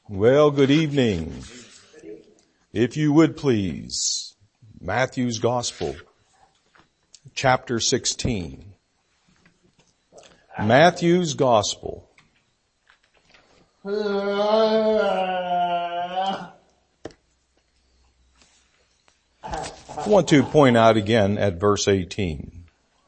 Well, good evening. If you would please, Matthew's Gospel, chapter 16. Matthew's Gospel. I want to point out again at verse 18.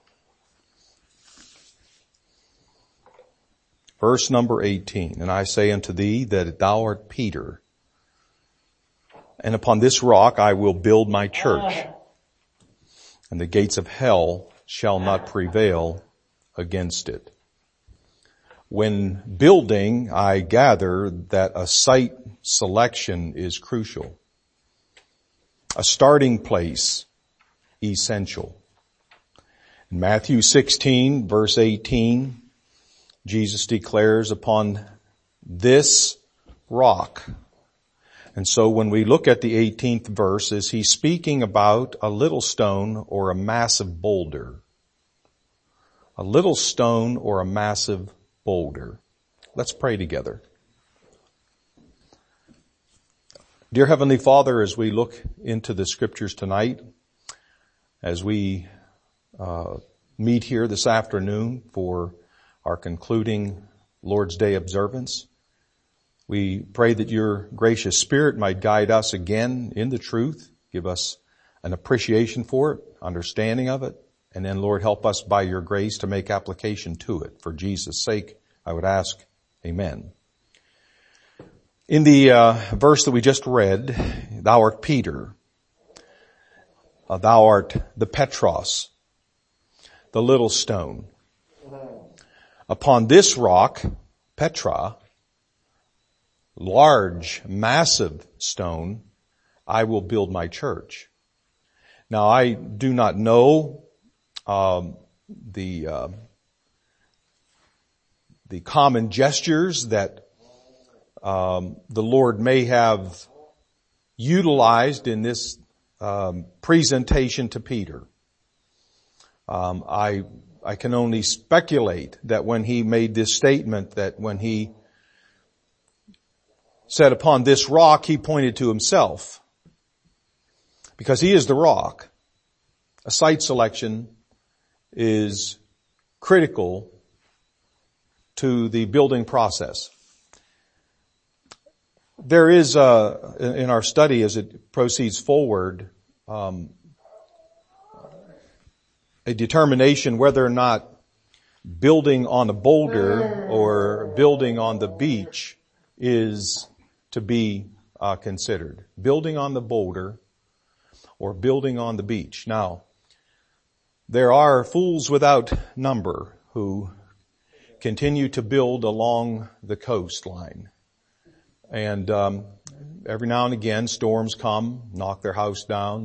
Verse number 18, and I say unto thee that thou art Peter, and upon this rock I will build my church, and the gates of hell shall not prevail against it. When building, I gather that a site selection is crucial. A starting place, essential. In Matthew 16, verse 18, Jesus declares upon this rock. And so when we look at the 18th verse, is he speaking about a little stone or a massive boulder? A little stone or a massive boulder? Let's pray together. Dear Heavenly Father, as we look into the scriptures tonight, as we meet here this afternoon for our concluding Lord's Day observance, we pray that your gracious Spirit might guide us again in the truth, give us an appreciation for it, understanding of it, and then, Lord, help us by your grace to make application to it. For Jesus' sake, I would ask, amen. In the verse that we just read, thou art Peter, thou art the Petros, the little stone. Upon this rock, Petra, large, massive stone, I will build my church. Now I do not know the common gestures that the Lord may have utilized in this presentation to Peter. I can only speculate that when he made this statement, that when he said upon this rock, he pointed to himself. Because he is the rock. A site selection is critical to the building process. There is in our study as it proceeds forward, a determination whether or not building on a boulder or building on the beach is to be considered. Building on the boulder or building on the beach. Now, there are fools without number who continue to build along the coastline. And every now and again storms come, knock their house down,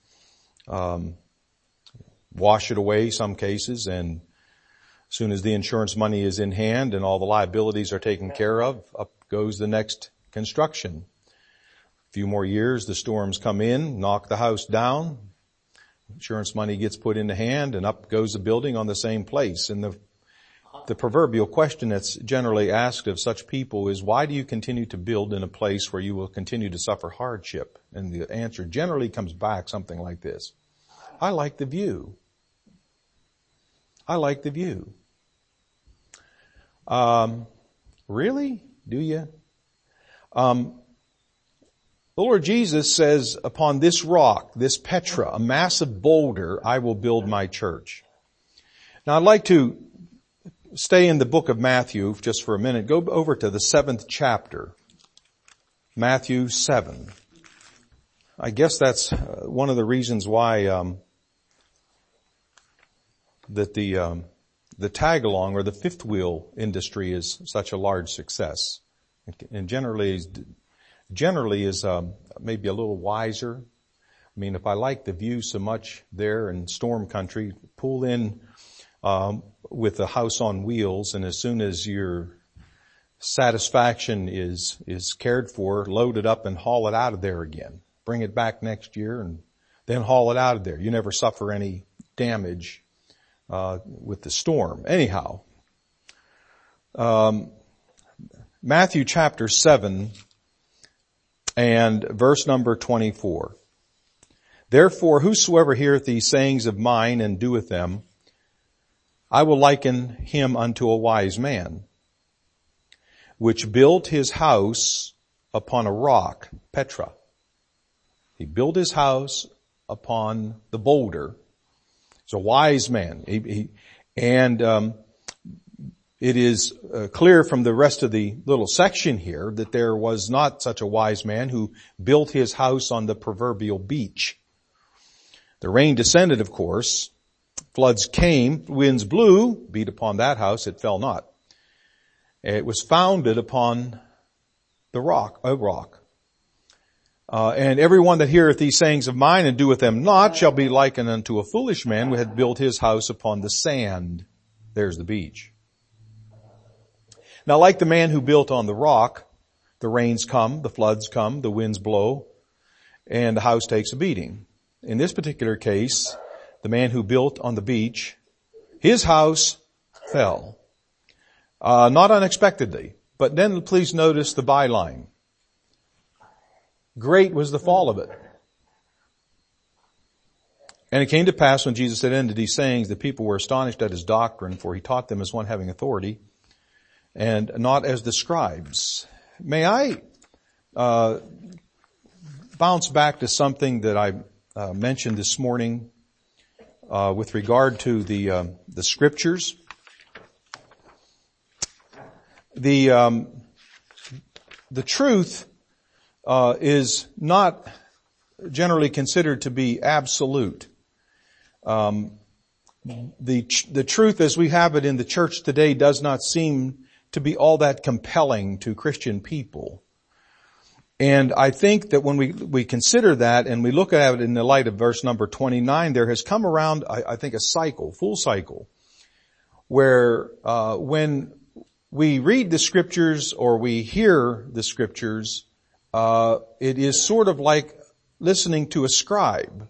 wash it away some cases, and as soon as the insurance money is in hand and all the liabilities are taken care of, up goes the next construction. A few more years, the storms come in, knock the house down, insurance money gets put into hand, and up goes the building on the same place. And the proverbial question that's generally asked of such people is, why do you continue to build in a place where you will continue to suffer hardship? And the answer generally comes back something like this: I like the view. I like the view. Really? Do you? The Lord Jesus says, upon this rock, this Petra, a massive boulder, I will build my church. Now I'd like to stay in the book of Matthew just for a minute. Go over to the 7th chapter. Matthew 7. I guess that's one of the reasons why that the tag-along or the fifth wheel industry is such a large success, and generally is maybe a little wiser. I mean, if I like the view so much there in storm country, pull in with a house on wheels, and as soon as your satisfaction is cared for, load it up and haul it out of there again. Bring it back next year and then haul it out of there. You never suffer any damage with the storm. Anyhow, Matthew chapter 7 and verse number 24. Therefore, whosoever heareth these sayings of mine and doeth them, I will liken him unto a wise man, which built his house upon a rock, Petra. He built his house upon the boulder. He's a wise man. It is clear from the rest of the little section here that there was not such a wise man who built his house on the proverbial beach. The rain descended, of course. Floods came, winds blew, beat upon that house, it fell not. It was founded upon a rock. And everyone that heareth these sayings of mine and doeth them not shall be likened unto a foolish man who had built his house upon the sand. There's the beach. Now, like the man who built on the rock, the rains come, the floods come, the winds blow, and the house takes a beating. In this particular case, the man who built on the beach, his house fell. Not unexpectedly, but then please notice the byline. Great was the fall of it. And it came to pass when Jesus had ended these sayings, the people were astonished at his doctrine, for he taught them as one having authority, and not as the scribes. May I bounce back to something that I mentioned this morning with regard to the scriptures. The truth is not generally considered to be absolute. The truth as we have it in the church today does not seem to be all that compelling to Christian people. And I think that when we consider that and we look at it in the light of verse number 29, there has come around, I think, a full cycle, where when we read the scriptures or we hear the scriptures, it is sort of like listening to a scribe.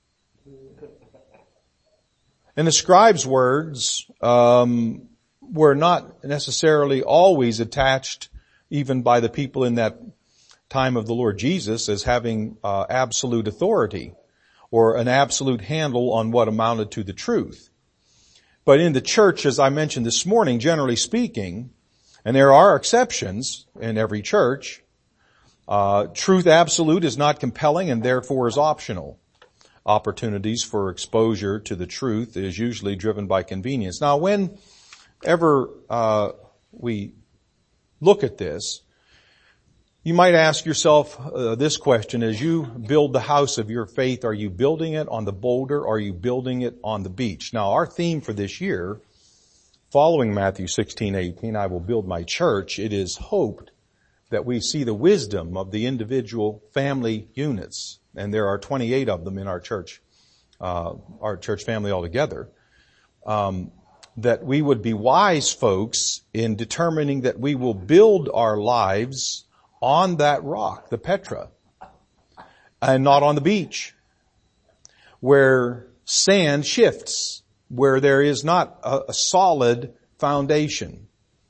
And the scribe's words were not necessarily always attached, even by the people in that time of the Lord Jesus, as having absolute authority or an absolute handle on what amounted to the truth. But in the church, as I mentioned this morning, generally speaking, and there are exceptions in every church, truth absolute is not compelling and therefore is optional. Opportunities for exposure to the truth is usually driven by convenience. Now, whenever we look at this, you might ask yourself this question: as you build the house of your faith, are you building it on the boulder or are you building it on the beach? Now, our theme for this year, following Matthew 16:18, I will build my church, it is hoped that we see the wisdom of the individual family units, and there are 28 of them in our church family altogether, that we would be wise folks in determining that we will build our lives on that rock, the Petra, and not on the beach, where sand shifts, where there is not a solid foundation.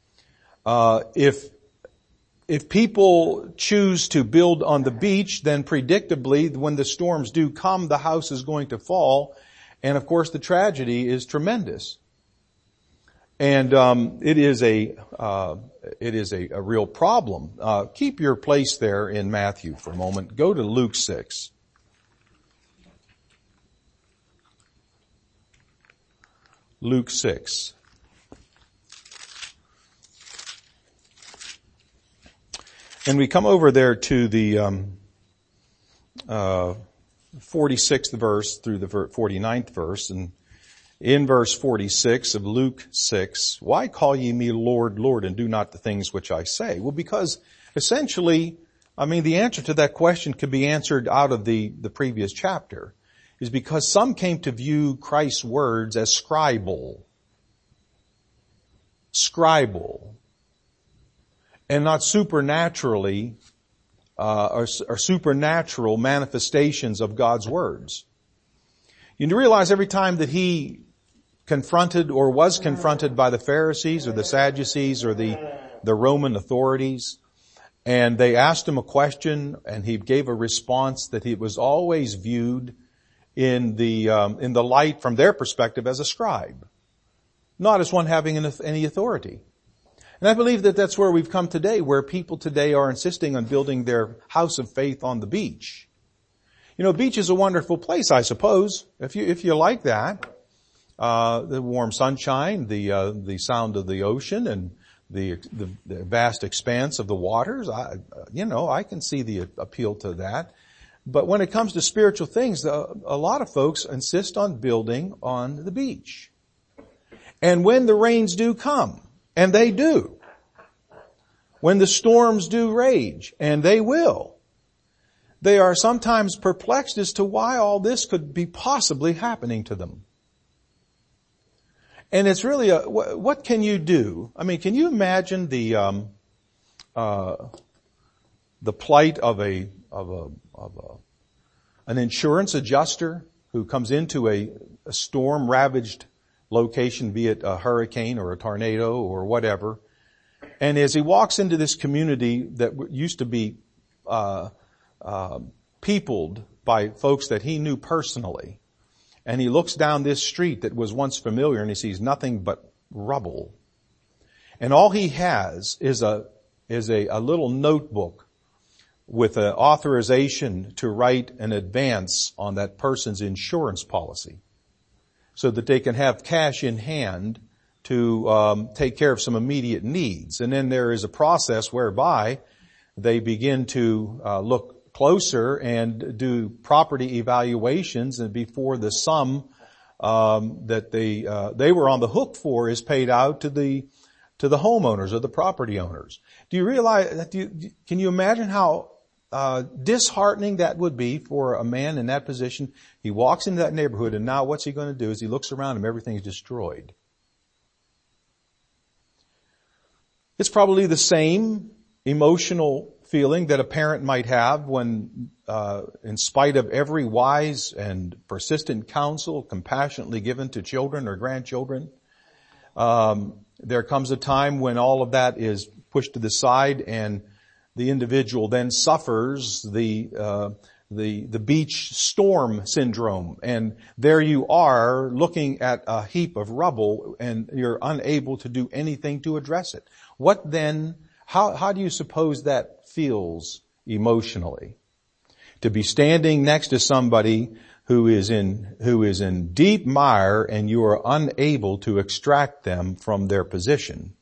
If people choose to build on the beach, then predictably, when the storms do come, the house is going to fall, and of course the tragedy is tremendous. And it is a real problem. Keep your place there in Matthew for a moment. Go to Luke 6. Luke 6. And we come over there to the 46th verse through the 49th verse, and in verse 46 of Luke 6, why call ye me Lord, Lord, and do not the things which I say? Well, because essentially, the answer to that question could be answered out of the previous chapter, is because some came to view Christ's words as scribal, and not supernaturally, or supernatural manifestations of God's words. You realize every time that he confronted or was confronted by the Pharisees or the Sadducees or the Roman authorities, And they asked him a question, and he gave a response that he was always viewed in the light from their perspective as a scribe, not as one having any authority. And I believe that that's where we've come today, where people today are insisting on building their house of faith on the beach. You know, beach is a wonderful place, I suppose, if you like that. The warm sunshine, the sound of the ocean, and the vast expanse of the waters. I can see the appeal to that. But when it comes to spiritual things, a lot of folks insist on building on the beach. And when the rains do come, and they do, when the storms do rage, and they will, they are sometimes perplexed as to why all this could be possibly happening to them. And it's really what can you do? I mean, can you imagine the plight of an insurance adjuster who comes into a storm-ravaged location, be it a hurricane or a tornado or whatever, and as he walks into this community that used to be peopled by folks that he knew personally, and he looks down this street that was once familiar and he sees nothing but rubble. And all he has is a little notebook with an authorization to write an advance on that person's insurance policy so that they can have cash in hand to take care of some immediate needs. And then there is a process whereby they begin to look closer and do property evaluations, and before the sum that they were on the hook for is paid out to the homeowners or the property owners. Do you realize? Can you imagine how disheartening that would be for a man in that position? He walks into that neighborhood, and now what's he going to do? As he looks around him, everything's destroyed. It's probably the same emotional feeling that a parent might have when, in spite of every wise and persistent counsel compassionately given to children or grandchildren, there comes a time when all of that is pushed to the side, and the individual then suffers the beach storm syndrome. And there you are looking at a heap of rubble, and you're unable to do anything to address it. What then? How do you suppose that feels emotionally? To be standing next to somebody who is in deep mire, and you are unable to extract them from their position.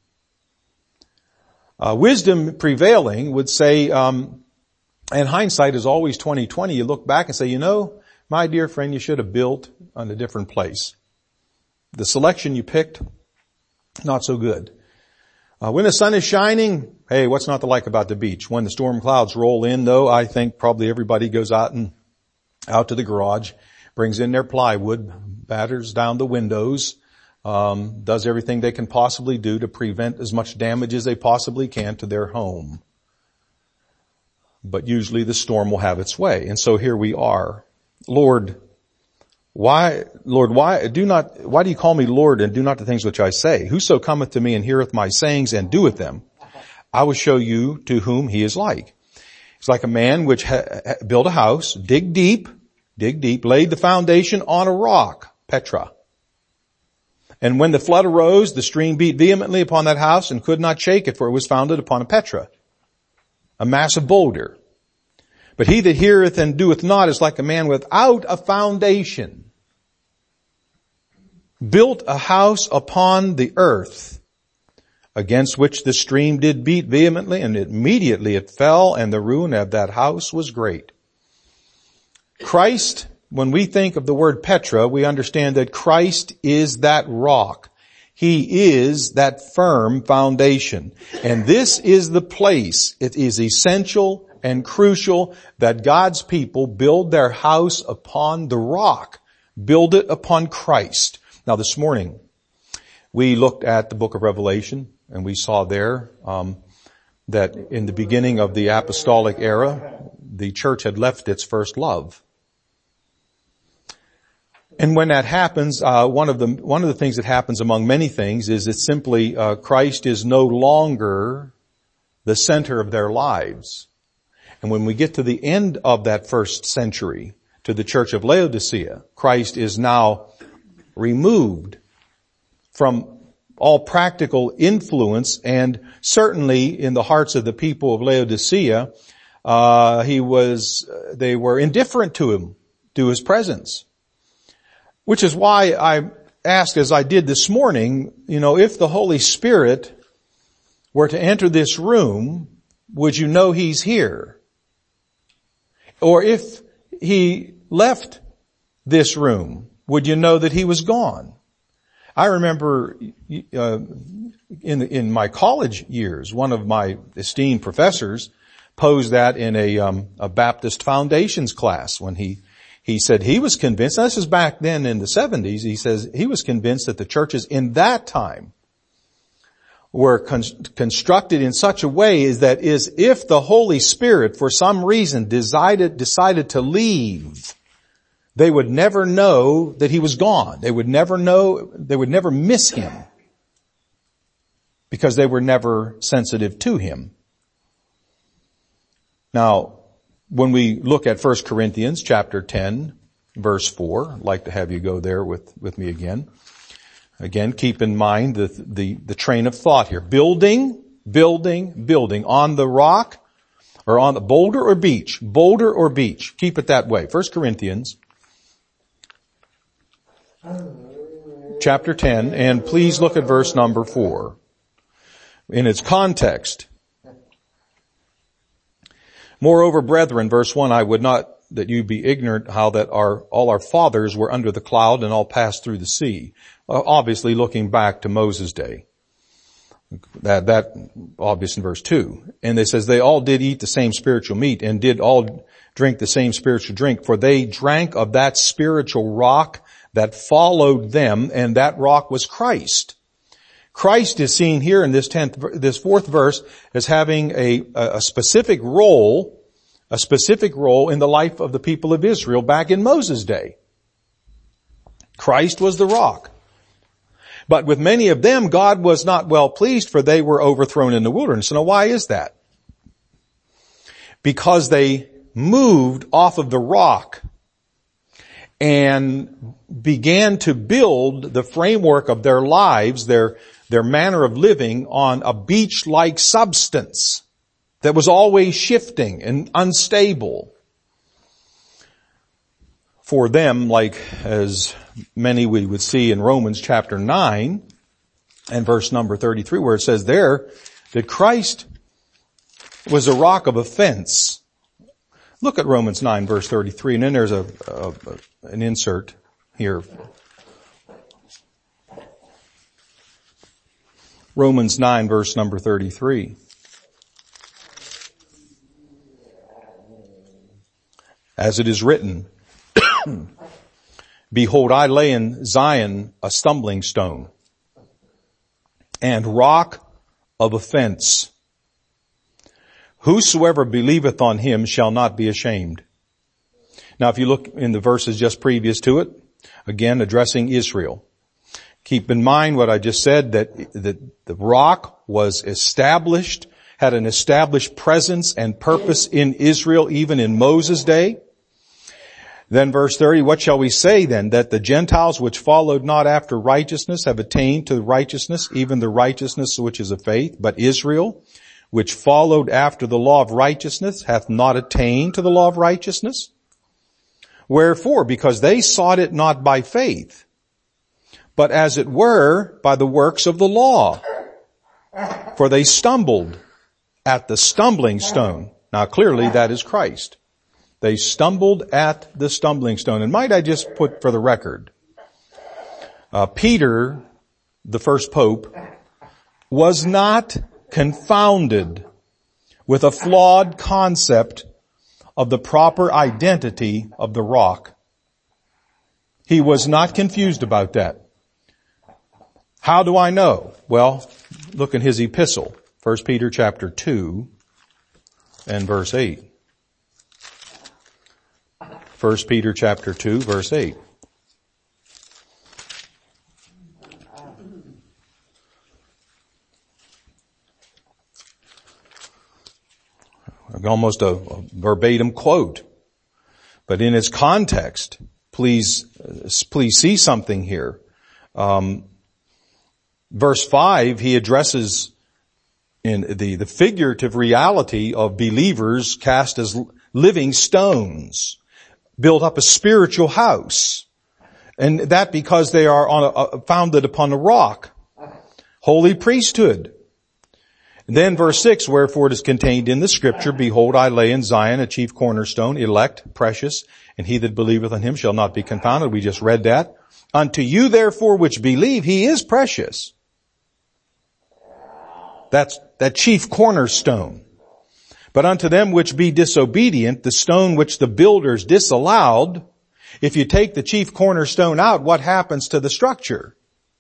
Wisdom prevailing would say, and hindsight is always 20/20. You look back and say, my dear friend, you should have built on a different place. The selection you picked, not so good. When the sun is shining, hey, what's not to like about the beach? When the storm clouds roll in, though, I think probably everybody goes out to the garage, brings in their plywood, batters down the windows, does everything they can possibly do to prevent as much damage as they possibly can to their home. But usually the storm will have its way. And so here we are. Lord, why do you call me Lord and do not the things which I say? Whoso cometh to me and heareth my sayings and doeth them, I will show you to whom he is like. It's like a man which built a house, dig deep, laid the foundation on a rock, Petra. And when the flood arose, the stream beat vehemently upon that house and could not shake it, for it was founded upon a Petra, a massive boulder. But he that heareth and doeth not is like a man without a foundation, built a house upon the earth, against which the stream did beat vehemently, and immediately it fell, and the ruin of that house was great. Christ, when we think of the word Petra, we understand that Christ is that rock. He is that firm foundation. And this is the place. It is essential and crucial that God's people build their house upon the rock. Build it upon Christ. Now this morning, we looked at the book of Revelation, and we saw there that in the beginning of the apostolic era, the church had left its first love. And when that happens, one of the things that happens among many things is that simply Christ is no longer the center of their lives. And when we get to the end of that first century, to the church of Laodicea, Christ is now removed from all practical influence, and certainly in the hearts of the people of Laodicea, they were indifferent to him, to his presence. Which is why I asked, as I did this morning, if the Holy Spirit were to enter this room, would you know he's here? Or if he left this room, would you know that he was gone? I remember in my college years, one of my esteemed professors posed that in a Baptist Foundations class when he said he was convinced, and this is back then in the 70s, he says he was convinced that the churches in that time were constructed in such a way that if the Holy Spirit for some reason decided to leave, they would never know that he was gone. They would never miss him because they were never sensitive to him. Now, when we look at 1 Corinthians chapter 10, verse 4, I'd like to have you go there with me again. Again, keep in mind the train of thought here. Building on the rock or on the boulder or beach. Keep it that way. 1 Corinthians chapter 10, and please look at verse number 4 in its context. Moreover, brethren, verse 1, I would not that you be ignorant how that all our fathers were under the cloud and all passed through the sea. Obviously looking back to Moses' day. That obvious in verse 2. And it says they all did eat the same spiritual meat and did all drink the same spiritual drink, for they drank of that spiritual rock that followed them, and that rock was Christ. Christ is seen here in this fourth verse as having a specific role in the life of the people of Israel back in Moses' day. Christ was the rock. But with many of them, God was not well pleased, for they were overthrown in the wilderness. Now, why is that? Because they moved off of the rock and began to build the framework of their lives, their manner of living, on a beach-like substance that was always shifting and unstable. For them, like as many we would see in Romans chapter 9 and verse number 33, where it says there that Christ was a rock of offense. Look at Romans 9 verse 33, and then there's an insert here. Romans 9 verse number 33. As it is written, behold, I lay in Zion a stumbling stone and rock of offense. Whosoever believeth on him shall not be ashamed. Now, if you look in the verses just previous to it, again addressing Israel, keep in mind what I just said, that the rock was established, had an established presence and purpose in Israel even in Moses' day. Then verse 30, what shall we say then? That the Gentiles which followed not after righteousness have attained to righteousness, even the righteousness which is of faith. But Israel, which followed after the law of righteousness, hath not attained to the law of righteousness. Wherefore? Because they sought it not by faith, but as it were by the works of the law. For they stumbled at the stumbling stone. Now clearly that is Christ. They stumbled at the stumbling stone. And might I just put for the record, Peter, the first pope, was not confounded with a flawed concept of the proper identity of the rock. He was not confused about that. How do I know? Well, look in his epistle, 1 Peter chapter 2 and verse 8. 1 Peter chapter 2 verse 8. almost a verbatim quote. But in its context, please see something here. Verse 5, he addresses in the figurative reality of believers cast as living stones, build up a spiritual house. And that because they are founded upon a rock. Holy priesthood. And then verse 6, wherefore it is contained in the scripture, behold, I lay in Zion a chief cornerstone, elect, precious, and he that believeth on him shall not be confounded. We just read that. Unto you therefore which believe, he is precious. That's that chief cornerstone. But unto them which be disobedient, the stone which the builders disallowed, if you take the chief cornerstone out, what happens to the structure?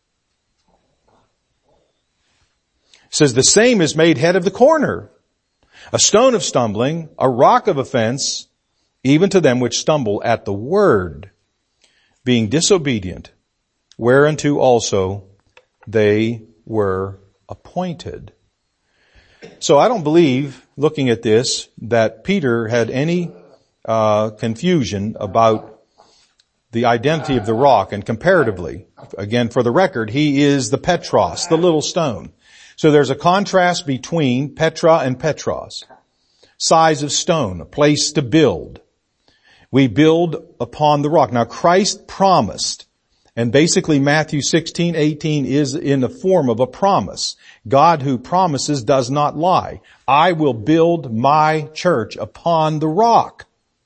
It says the same is made head of the corner, a stone of stumbling, a rock of offense, even to them which stumble at the word, being disobedient, whereunto also they were appointed. So I don't believe, looking at this, that Peter had any confusion about the identity of the rock. And comparatively, again, for the record, he is the Petros, the little stone. So there's a contrast between Petra and Petros. Size of stone, a place to build. We build upon the rock. Now Christ promised, and basically Matthew 16:18 is in the form of a promise. God who promises does not lie. I will build my church upon the rock.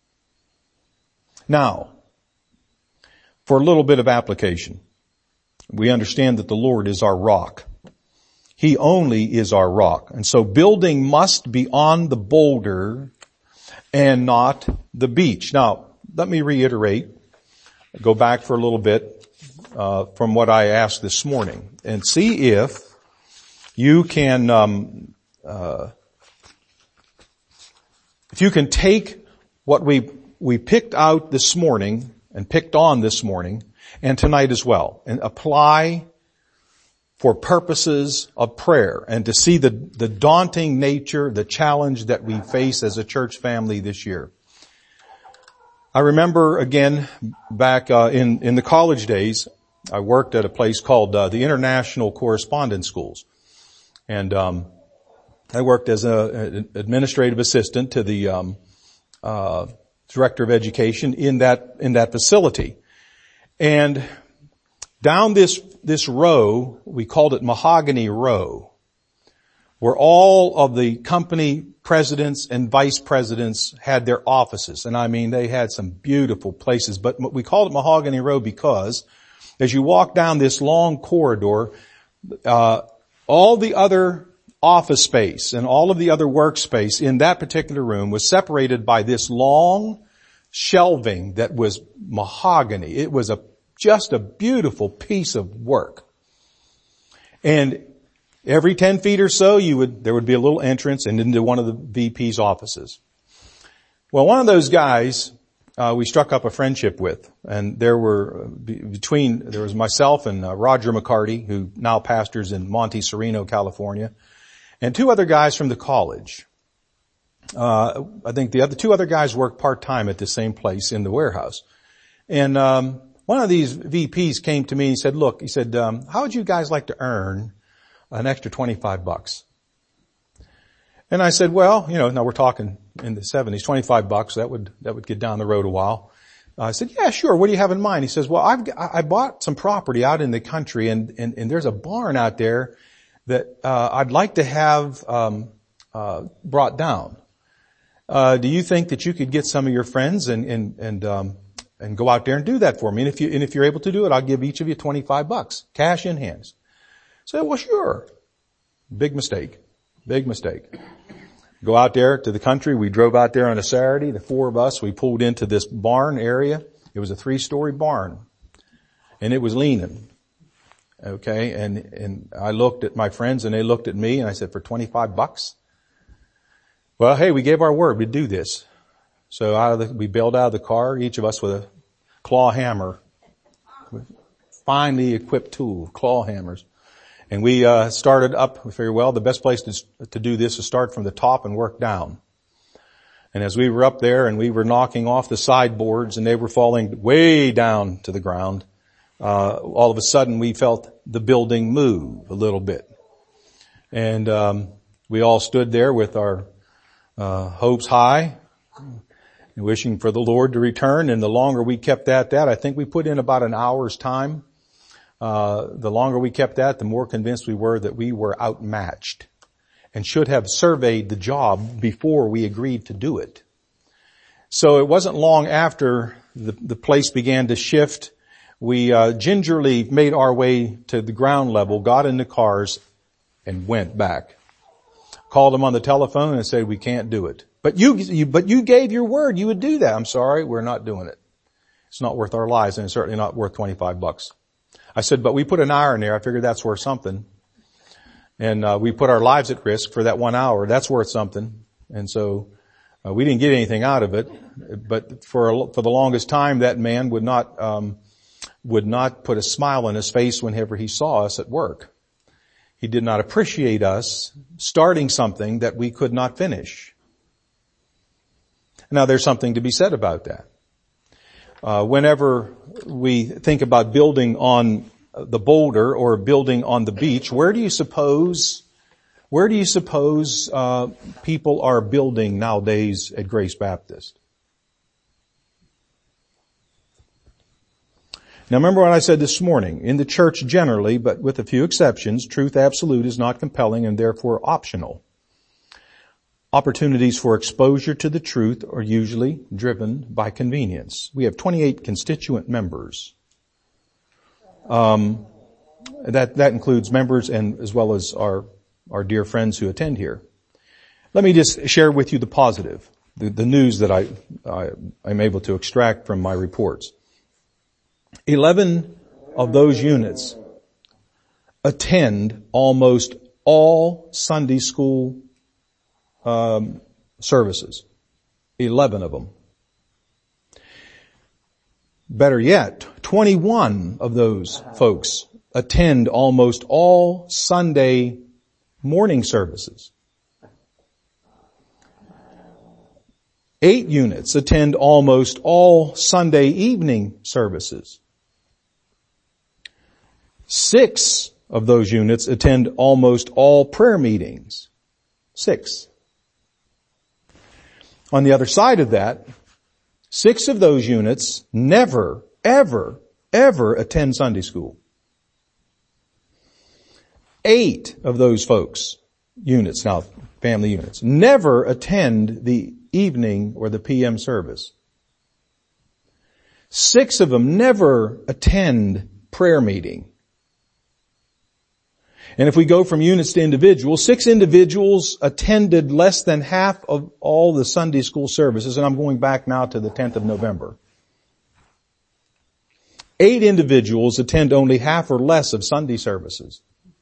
Now, for a little bit of application, we understand that the Lord is our rock. He only is our rock. And so building must be on the boulder and not the beach. Now, let me reiterate, go back for a little bit from what I asked this morning and see if you can, if you can take what we picked out this morning and picked on this morning and tonight as well and apply for purposes of prayer and to see the daunting nature, the challenge that we face as a church family this year. I remember again back in the college days, I worked at a place called the International Correspondence Schools. And I worked as an administrative assistant to the director of education in that facility. And down this row, we called it Mahogany Row, where all of the company presidents and vice presidents had their offices. And I mean, they had some beautiful places, but we called it Mahogany Row because as you walk down this long corridor, all the other office space and all of the other workspace in that particular room was separated by this long shelving that was mahogany. It was just a beautiful piece of work. And every 10 feet or so, there would be a little entrance and into one of the VP's offices. Well, one of those guys, we struck up a friendship with, and there was myself and Roger McCarty, who now pastors in Monte Sereno, California, and two other guys from the college. I think the two other guys worked part-time at the same place in the warehouse. And one of these VPs came to me and said, look, he said, how would you guys like to earn an extra $25? And I said, well, now we're talking in the 70s, $25, that would get down the road a while. I said, yeah, sure. What do you have in mind? He says, well, I bought some property out in the country and there's a barn out there that, I'd like to have, brought down. Do you think that you could get some of your friends and go out there and do that for me? And if you're able to do it, I'll give each of you $25, cash in hands. So, well, sure. Big mistake. Go out there to the country. We drove out there on a Saturday, the four of us. We pulled into this barn area. It was a 3-story barn. And it was leaning. Okay. And I looked at my friends and they looked at me and I said, for $25? Well, hey, we gave our word. We'd do this. So we bailed out of the car, each of us with a claw hammer, with finely equipped tool, claw hammers. And we started up. We figured, well, the best place to do this is start from the top and work down. And as we were up there and we were knocking off the sideboards and they were falling way down to the ground, all of a sudden we felt the building move a little bit. And we all stood there with our hopes high, wishing for the Lord to return. And the longer we kept at that, I think we put in about an hour's time. The longer we kept that, the more convinced we were that we were outmatched and should have surveyed the job before we agreed to do it. So it wasn't long after the place began to shift. We gingerly made our way to the ground level, got in the cars, and went back. Called them on the telephone and said, we can't do it. But you gave your word you would do that. I'm sorry, we're not doing it. It's not worth our lives, and it's certainly not worth $25. I said, but we put an hour in there. I figured that's worth something. And we put our lives at risk for that 1 hour. That's worth something. And so we didn't get anything out of it. But for the longest time, that man would not put a smile on his face whenever he saw us at work. He did not appreciate us starting something that we could not finish. Now, there's something to be said about that. Whenever we think about building on the boulder or building on the beach, where do you suppose people are building nowadays at Grace Baptist? Now remember what I said this morning. In the church generally, but with a few exceptions, truth absolute is not compelling and therefore optional. Opportunities for exposure to the truth are usually driven by convenience. We have 28 constituent members. That includes members and as well as our dear friends who attend here. Let me just share with you the positive, the news that I'm able to extract from my reports. 11 of those units attend almost all Sunday school services. 11 of them. Better yet, 21 of those folks attend almost all Sunday morning services. 8 units attend almost all Sunday evening services. 6 of those units attend almost all prayer meetings. 6. On the other side of that, 6 of those units never, ever, ever attend Sunday school. 8 of those folks, units now, family units, never attend the evening or the PM service. 6 of them never attend prayer meeting. And if we go from units to individuals, 6 individuals attended less than half of all the Sunday school services, and I'm going back now to the 10th of November. 8 individuals attend only half or less of Sunday services.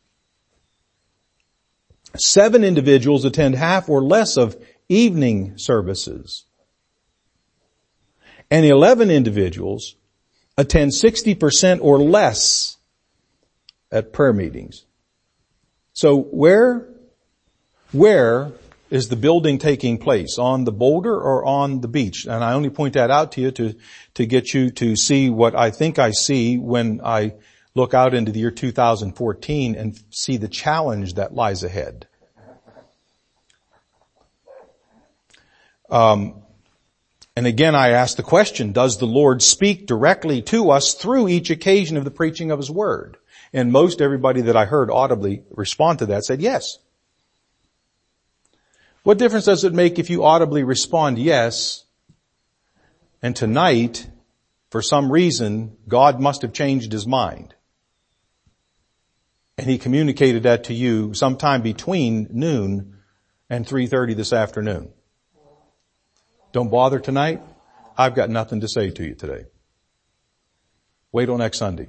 7 individuals attend half or less of evening services. And 11 individuals attend 60% or less at prayer meetings. So where is the building taking place? On the boulder or on the beach? And I only point that out to you to get you to see what I think I see when I look out into the year 2014 and see the challenge that lies ahead. And again, I ask the question, does the Lord speak directly to us through each occasion of the preaching of His Word? And most everybody that I heard audibly respond to that said yes. What difference does it make if you audibly respond yes, and tonight, for some reason, God must have changed His mind, and He communicated that to you sometime between noon and 3:30 this afternoon? Don't bother tonight. I've got nothing to say to you today. Wait till next Sunday.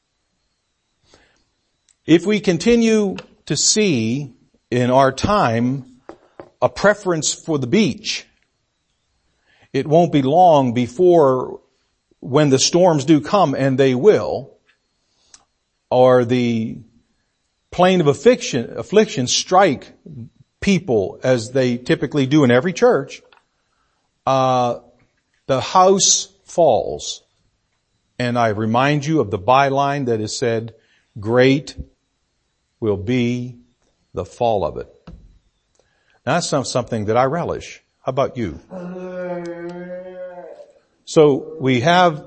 If we continue to see in our time a preference for the beach, it won't be long before when the storms do come, and they will, or the plane of affliction strike people as they typically do in every church, the house falls. And I remind you of the byline that is said, great will be the fall of it. Now, that's not something that I relish. How about you? So we have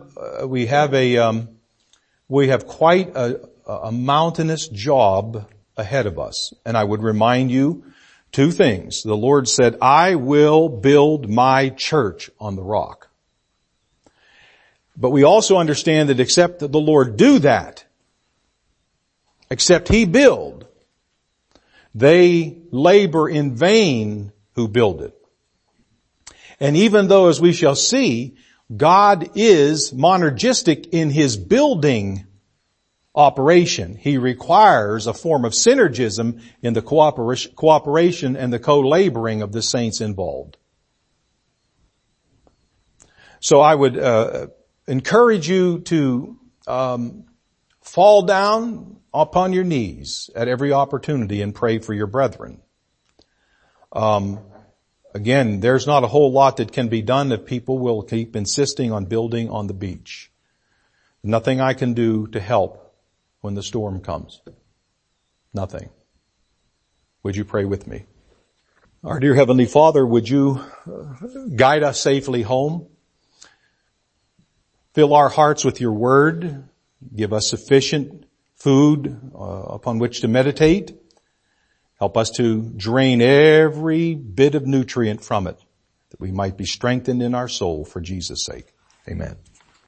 quite a mountainous job ahead of us. And I would remind you two things. The Lord said, I will build my church on the rock. But we also understand that except that the Lord do that, except He build, they labor in vain who build it. And even though, as we shall see, God is monergistic in His building operation, He requires a form of synergism in the cooperation and the co-laboring of the saints involved. So I would encourage you to fall down upon your knees at every opportunity and pray for your brethren. Again, there's not a whole lot that can be done if people will keep insisting on building on the beach. Nothing I can do to help when the storm comes. Nothing. Would you pray with me? Our dear Heavenly Father, would you guide us safely home? Fill our hearts with your word. Give us sufficient food upon which to meditate. Help us to drain every bit of nutrient from it, that we might be strengthened in our soul for Jesus' sake. Amen.